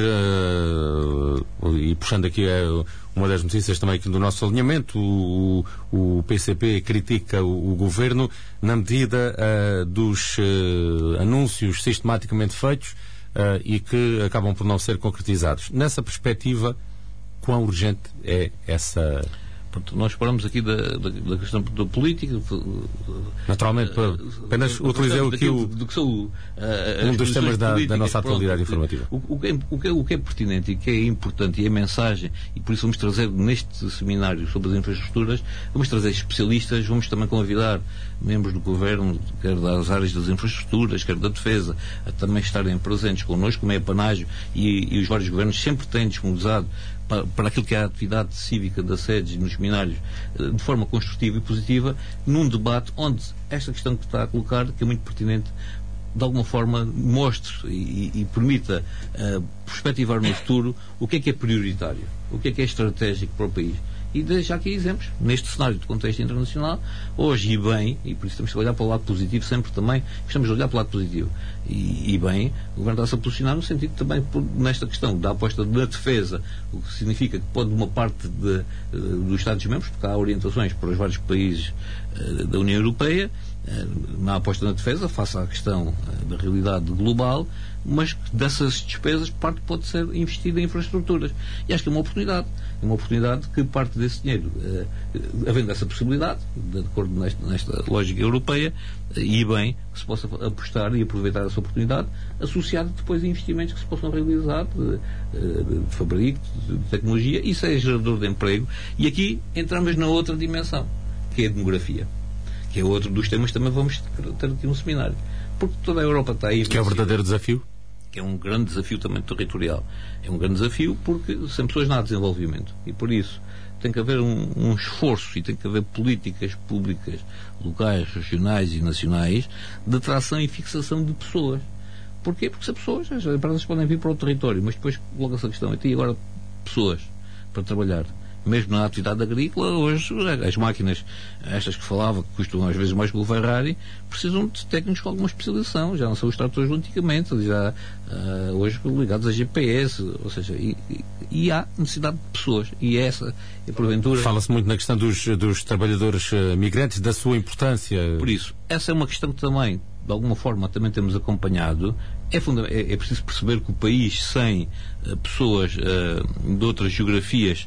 e puxando aqui uma das notícias também aqui do nosso alinhamento, o PCP critica o Governo na medida dos anúncios sistematicamente feitos e que acabam por não ser concretizados. Nessa perspectiva, quão urgente é essa... Nós falamos aqui da questão da política. Naturalmente, apenas utilizei aqui um dos temas da nossa atualidade informativa. O que é pertinente e que é importante, e a mensagem, e por isso vamos trazer neste seminário sobre as infraestruturas, vamos trazer especialistas, vamos também convidar membros do Governo, quer das áreas das infraestruturas, quer da defesa, a também estarem presentes connosco, como é a Panágio, e os vários governos sempre têm disponibilizado para aquilo que é a atividade cívica das sedes nos seminários, de forma construtiva e positiva, num debate onde esta questão que está a colocar, que é muito pertinente, de alguma forma mostre e permita perspectivar no futuro o que é prioritário, o que é estratégico para o país. E deixar aqui exemplos, neste cenário de contexto internacional, hoje e bem, e por isso temos que olhar para o lado positivo sempre também, estamos a olhar para o lado positivo. E bem, o Governo está-se a posicionar no sentido também, nesta questão da aposta da defesa, o que significa que pode uma parte dos Estados-membros, porque há orientações para os vários países da União Europeia, na aposta na defesa, face à questão da realidade global, mas dessas despesas parte pode ser investida em infraestruturas. E acho que é uma oportunidade que parte desse dinheiro, havendo essa possibilidade, de acordo nesta lógica europeia, e bem, que se possa apostar e aproveitar essa oportunidade, associado depois a investimentos que se possam realizar de fabrico, de tecnologia. Isso é gerador de emprego. E aqui entramos na outra dimensão, que é a demografia, que é outro dos temas que também vamos ter aqui um seminário. Porque toda a Europa está aí. Que é o verdadeiro desafio? que é um grande desafio também territorial. É um grande desafio porque sem pessoas não há desenvolvimento. E por isso tem que haver um esforço e tem que haver políticas públicas locais, regionais e nacionais de atração e fixação de pessoas. Porquê? Porque se pessoas, as empresas podem vir para o território, mas depois coloca-se a questão, e agora pessoas para trabalhar. Mesmo na atividade agrícola, hoje as máquinas, estas que falava, que custam às vezes mais que o Ferrari, precisam de técnicos com alguma especialização. Já não são os tratores antigamente, já hoje ligados a GPS, ou seja, e há necessidade de pessoas. E essa é porventura. Fala-se muito na questão dos trabalhadores migrantes, da sua importância. Por isso, essa é uma questão que também, de alguma forma, também temos acompanhado. É preciso perceber que o país sem pessoas de outras geografias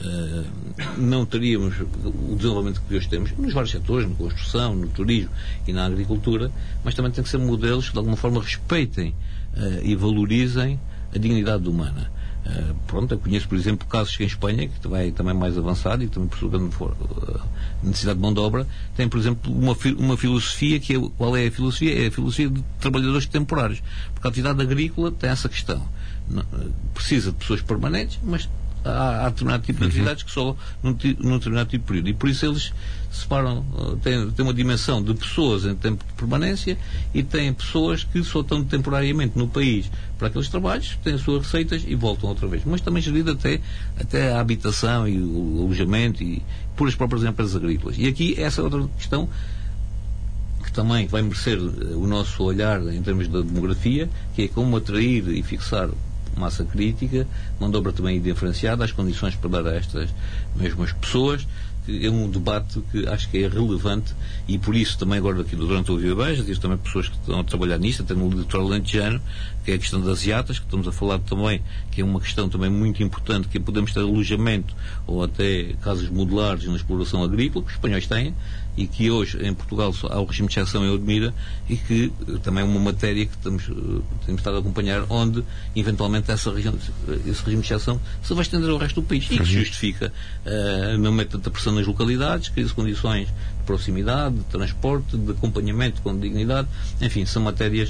não teríamos o desenvolvimento que hoje temos nos vários setores, na construção, no turismo e na agricultura, mas também tem que ser modelos que de alguma forma respeitem e valorizem a dignidade humana. Eu conheço, por exemplo, casos que em Espanha, que vai também mais avançado e que também por necessidade de mão de obra, tem, por exemplo, uma filosofia que qual é a filosofia? É a filosofia de trabalhadores temporários. Porque a atividade agrícola tem essa questão. Precisa de pessoas permanentes, mas há determinado tipo de atividades que só num determinado tipo de período. E por isso eles separam, têm uma dimensão de pessoas em tempo de permanência e têm pessoas que só estão temporariamente no país para aqueles trabalhos, têm as suas receitas e voltam outra vez. Mas também gerido até a habitação e o alojamento e por as próprias empresas agrícolas. E aqui essa é outra questão que também vai merecer o nosso olhar em termos da demografia, que é como atrair e fixar massa crítica, mão de obra também diferenciada, as condições para dar a estas mesmas pessoas. É um debate que acho que é relevante e por isso também agora aqui durante o Viva Beja, tive também pessoas que estão a trabalhar nisto, até no litoral alentejano, que é a questão das iatas, que estamos a falar também, que é uma questão também muito importante, que podemos ter alojamento ou até casas modulares na exploração agrícola, que os espanhóis têm, e que hoje em Portugal há o regime de exceção em Odmira e que também é uma matéria que temos estado a acompanhar, onde eventualmente esse regime de exceção se vai estender ao resto do país e que justifica não meter tanta pressão nas localidades, cria condições de proximidade, de transporte, de acompanhamento com dignidade, enfim, são matérias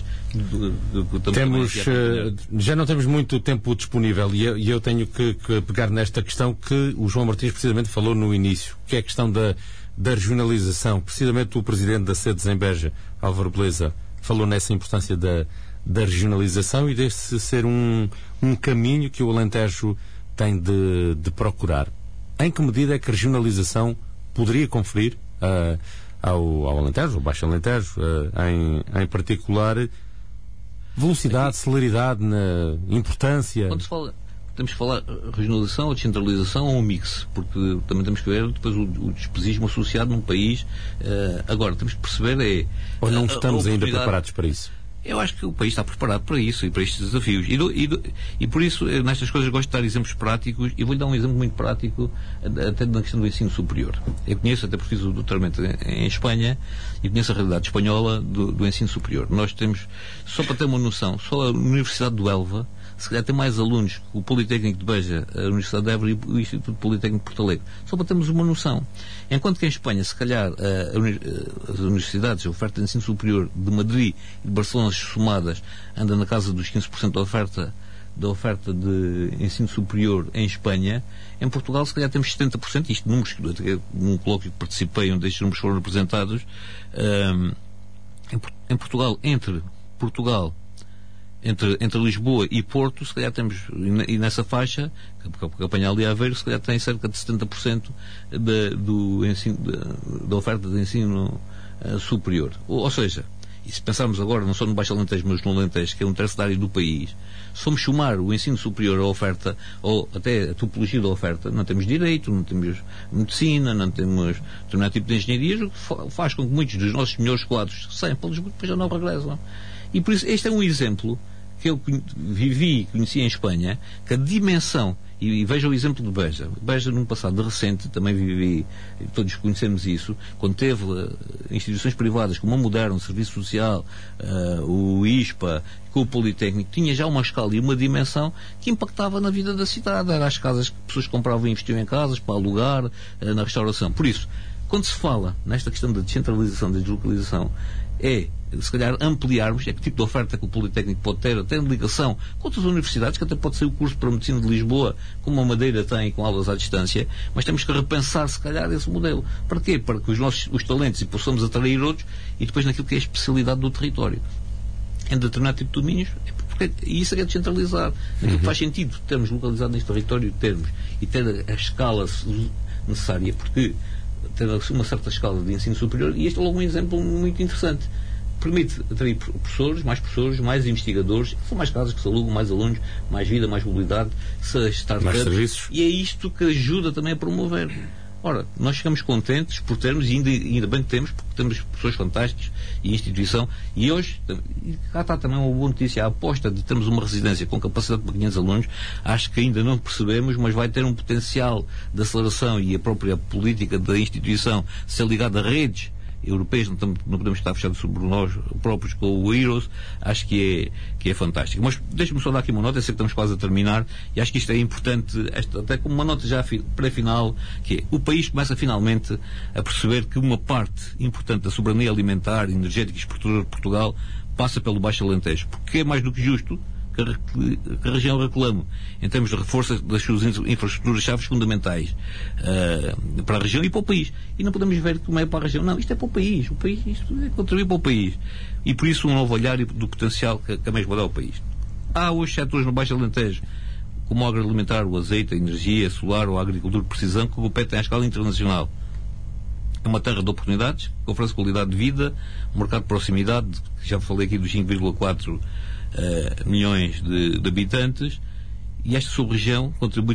já não temos muito tempo disponível e eu tenho que pegar nesta questão que o João Martins precisamente falou no início, que é a questão da regionalização. Precisamente o presidente da SEDES em Beja, Álvaro Beleza, falou nessa importância da regionalização e desse ser um caminho que o Alentejo tem de procurar. Em que medida é que a regionalização poderia conferir ao Alentejo, ao Baixo Alentejo, em particular, velocidade, celeridade, importância? Quando se fala, temos que falar regionalização ou descentralização ou um mix, porque também temos que ver depois o despesismo associado num país. Agora, temos que perceber ou não estamos ainda preparados para isso? Eu acho que o país está preparado para isso e para estes desafios. E por isso, nestas coisas, gosto de dar exemplos práticos e vou-lhe dar um exemplo muito prático até na questão do ensino superior. Eu conheço, até porque fiz o doutoramento em Espanha, e conheço a realidade espanhola do ensino superior. Nós temos, só para ter uma noção, só a Universidade do Elva, se calhar tem mais alunos que o Politécnico de Beja, a Universidade de Évora e o Instituto Politécnico de Porto Alegre. Só para termos uma noção. Enquanto que em Espanha, se calhar, as universidades, a oferta de ensino superior de Madrid e de Barcelona somadas, anda na casa dos 15% da oferta de ensino superior em Espanha. Em Portugal, se calhar, temos 70%, isto números que num colóquio que participei, onde estes números foram apresentados. Em Portugal, entre Lisboa e Porto, se calhar temos, e nessa faixa, que apanha ali a Aveiro, se calhar tem cerca de 70% da oferta de ensino superior. Ou seja, e se pensarmos agora não só no Baixo Alentejo, mas no Alentejo, que é um terço da área do país, se formos somar o ensino superior à oferta, ou até a topologia da oferta, não temos direito, não temos medicina, não temos determinado tipo de engenharias, o que faz com que muitos dos nossos melhores quadros saiam para Lisboa e depois já não regressam. E por isso, este é um exemplo que eu vivi e conheci em Espanha, que a dimensão, e veja o exemplo de Beja. Beja, num passado recente, também vivi, todos conhecemos isso, quando teve instituições privadas como a Moderno, o Serviço Social, o ISPA, com o Politécnico, tinha já uma escala e uma dimensão que impactava na vida da cidade. Eram as casas que pessoas compravam e investiam em casas para alugar, na restauração. Por isso, quando se fala nesta questão da descentralização, da deslocalização, é se calhar ampliarmos que tipo de oferta que o Politécnico pode ter, até em ligação com outras universidades, que até pode ser o curso para a Medicina de Lisboa, como a Madeira tem, com aulas à distância, mas temos que repensar, se calhar, esse modelo. Para quê? Para que os talentos e possamos atrair outros, e depois naquilo que é a especialidade do território. Em determinado tipo de domínios, e isso é descentralizar. Naquilo que faz sentido termos localizado neste território, e ter a escala necessária, porque ter uma certa escala de ensino superior, e este é logo um exemplo muito interessante. Permite atrair professores, mais investigadores, são mais casas que se alugam, mais alunos, mais vida, mais mobilidade, mais serviços. E é isto que ajuda também a promover. Ora, nós ficamos contentes por termos, e ainda bem que temos, porque temos pessoas fantásticas e instituição, e hoje, cá está também uma boa notícia, a aposta de termos uma residência com capacidade para 500 alunos, acho que ainda não percebemos, mas vai ter um potencial de aceleração, e a própria política da instituição ser ligada a redes europeias, não podemos estar fechados sobre nós próprios com o Heroes, acho que é fantástico. Mas deixe-me só dar aqui uma nota, eu sei que estamos quase a terminar, e acho que isto é importante, até como uma nota já pré-final, que é, o país começa finalmente a perceber que uma parte importante da soberania alimentar, energética e estrutural de Portugal passa pelo Baixo Alentejo, porque é mais do que justo que a região reclame, em termos de reforço das suas infraestruturas chaves fundamentais para a região e para o país. E não podemos ver como é para a região. Não, isto é para o país. Isto é contribuir para o país. E por isso um novo olhar do potencial que a mesma dá ao país. Há hoje setores no Baixo Alentejo, como o agroalimentar, o azeite, a energia, a solar ou a agricultura de precisão, que competem à escala internacional. É uma terra de oportunidades, que oferece qualidade de vida, um mercado de proximidade, que já falei aqui dos 5,4 milhões de habitantes, e esta sub-região contribui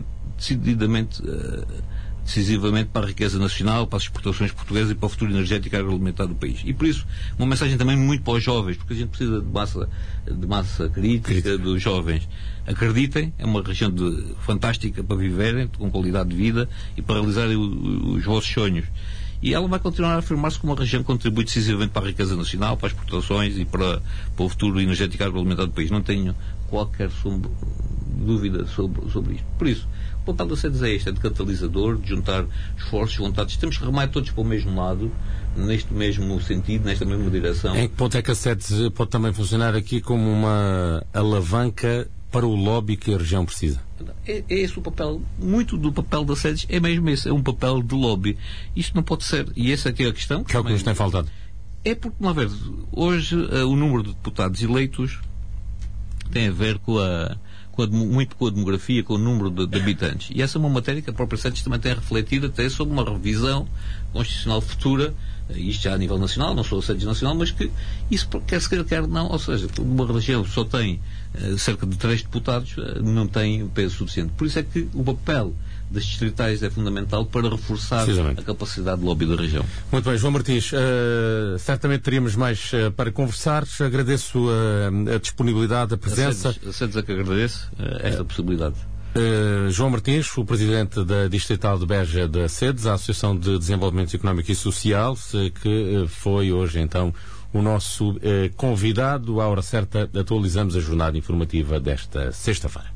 decisivamente para a riqueza nacional, para as exportações portuguesas e para o futuro energético e agroalimentar do país. E por isso, uma mensagem também muito para os jovens, porque a gente precisa de massa crítica dos jovens. Acreditem, é uma região fantástica para viverem, com qualidade de vida e para realizarem os vossos sonhos. E ela vai continuar a afirmar-se como uma região que contribui decisivamente para a riqueza nacional, para as exportações e para o futuro energético e agroalimentar do país. Não tenho qualquer dúvida sobre isto. Por isso, o papel da SEDES é este, é de catalisador, de juntar esforços, vontades. Temos que remar todos para o mesmo lado, neste mesmo sentido, nesta mesma direção. Em que ponto é que a SEDES pode também funcionar aqui como uma alavanca para o lobby que a região precisa? É esse o papel, muito do papel da SEDES é mesmo esse, é um papel de lobby. Isto não pode ser, e essa aqui é a questão. Que é o que nos tem faltado. É porque, vamos ver, hoje o número de deputados eleitos tem a ver muito com a demografia, com o número de habitantes. E essa é uma matéria que a própria SEDES também tem refletido até sobre uma revisão constitucional futura, isto já a nível nacional, não sou a SEDES nacional, mas que isso quer se quer não, ou seja, uma região só tem cerca de 3 deputados, não tem peso suficiente. Por isso é que o papel das distritais é fundamental para reforçar a capacidade de lobby da região. Muito bem, João Martins, certamente teríamos mais para conversar. Agradeço a disponibilidade, a presença. A SEDES é que agradece esta possibilidade. João Martins, o presidente da Distrital de Beja da SEDES, a Associação de Desenvolvimento Económico e Social, que foi hoje então o nosso convidado. À hora certa atualizamos a jornada informativa desta sexta-feira.